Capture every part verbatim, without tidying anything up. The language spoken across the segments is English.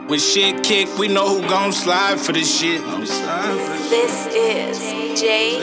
When shit kick, we know who gon' slide for this shit. This is J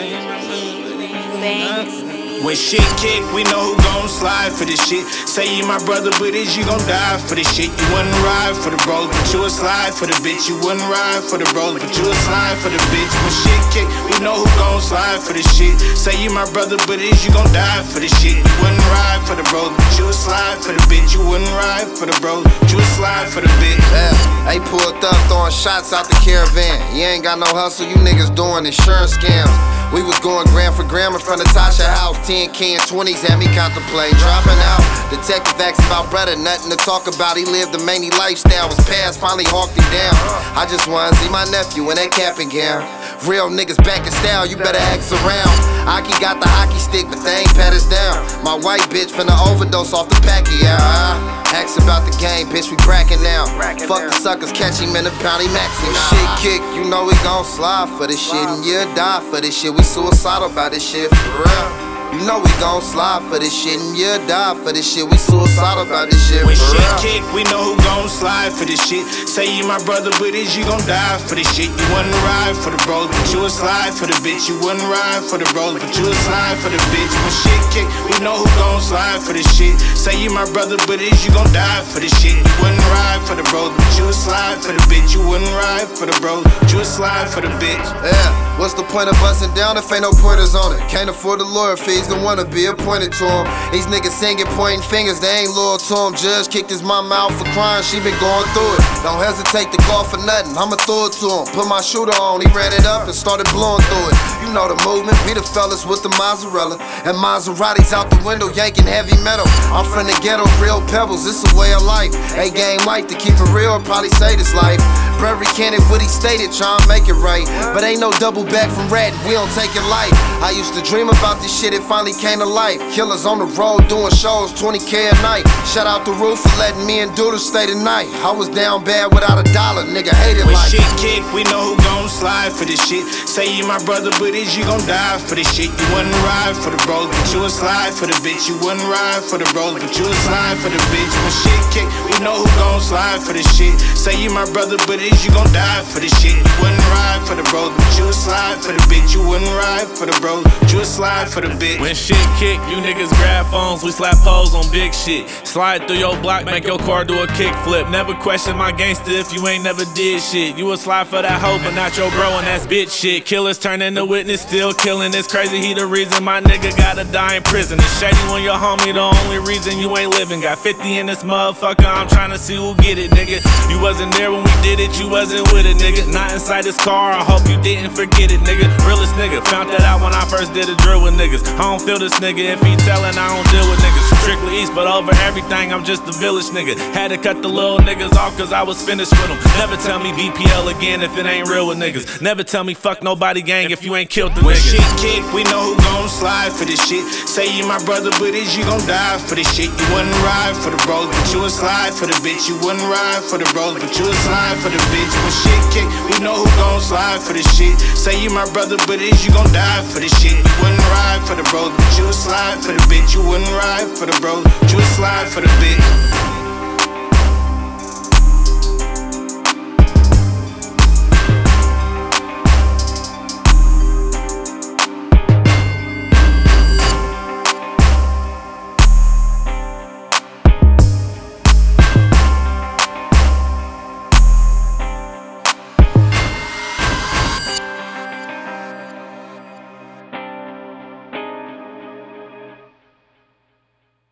Banks. When shit kick, we know who gon' slide for this shit. Say you my brother, but is you gon' die for this shit? You wouldn't ride for the bros, but you would slide for the bitch. You wouldn't ride for the bros, but you would slide for the bitch. When shit kick, we know who gon' slide for this shit. Say you my brother, but is you gon' die for this shit? You wouldn't ride for the bros, but you would slide for the bitch. You wouldn't ride for the bros, but you would slide for the bitch. Yeah, they pulled up throwing shots out the caravan. You ain't got no hustle, you niggas doing insurance scams. We was going gram for gram in front of Tasha house. ten K and twenties had me contemplate dropping out. Detective asked about brother, nothing to talk about. He lived a many lifestyle, was past, finally hawked him down. I just wanna see my nephew in that cap and gown. Real niggas back in style, you better ask around. Aki got the hockey stick, but they ain't pat us down. My white bitch finna overdose off the packy, yeah. Ask about the game, bitch, we brackin' now. Fuck the suckers, catch him in the poundy maxi. Shit kick, you know we gon' slide for this shit, and you'll die for this shit. We suicidal about this shit, for real. You know we gon' slide for this shit, and you'll die for this shit. We suicidal about this shit, when for shit real. kick, we know who gon' slide for this shit. Say you my brother, but is you gon' die for this shit? You wouldn't ride for the bros, but you would slide for the bitch. You wouldn't ride for the bros, but you would slide for the bitch. When shit kick, we know who gon' slide for this shit. Say you my brother, but is you gon' die for this shit? You wouldn't ride for the bros, but you would slide for the bitch. You wouldn't ride for the bros, but you would slide for the bitch. Yeah, what's the point of busting down if ain't no pointers on it? Can't afford the lawyer fees, don't wanna be appointed to him. These niggas singing, pointing fingers, they ain't loyal to him. Judge kicked his mama out for crying, she been going through it. Don't hesitate to call for nothing, I'ma throw it to him. Put my shooter on, he ran it up and started blowing through it. You know the movement, we the fellas with the mozzarella. And Maseratis out the window, yanking heavy metal. I'm from the ghetto, real pebbles, it's a way of life. A game life, to keep it real, probably say this life. Brett recanted what he stated, trying to make it right. But ain't no double back from rat, we don't take it light. I used to dream about this shit, it finally came to life. Killers on the road doing shows, twenty K a night. Shout out the roof for letting me and Doodle stay the night. I was down bad without a dollar, nigga hated when like. When shit kick, we know who gon' slide for this shit. Say you my brother, but is you gon' die for this shit? You wouldn't ride for the bros, but you would slide for the bitch. You wouldn't ride for the bros, but you would slide for the bitch. When shit kick, we know who gon' slide for this shit. Say you my brother, but is you gon' die for this shit? You wouldn't ride for the bros, but you would slide for the bitch. You wouldn't ride for the bros, but you would slide for the bitch. When shit kick, you niggas grab phones, we slap poles on big shit. Slide through your block, make your car do a kickflip. Never question my gangster if you ain't never did shit. You a slide for that hoe, but not your bro, and that's bitch shit. Killers turn into witness, still killing. It's crazy, he the reason my nigga gotta die in prison. It's shady when your homie the only reason you ain't living. Got fifty in this motherfucker, I'm tryna see who get it, nigga. You wasn't there when we did it, you wasn't with it, nigga. Not inside this car, I hope you didn't forget it, nigga. Realest nigga, found that out when I first did a drill with niggas. I don't feel this nigga, if he tellin', I don't deal with niggas. Strictly east, but over everything, I'm just a village nigga. Had to cut the little niggas off cause I was finished with them. Never tell me B P L again if it ain't real with niggas. Never tell me fuck nobody gang if you ain't killed the when niggas. When shit kick, we know who gon' slide for this shit. Say you my brother, but is you gon' die for this shit? You wouldn't ride for the bros, but you would slide for the bitch. You wouldn't ride for the bros, but you would slide for the bitch. When shit kick, we know who gon' slide for this shit. Say you my brother, but is you gon' die for this shit? You wouldn't ride for the bros, but you would slide for the bitch. You wouldn't ride for the bros, but you would slide for the bitch.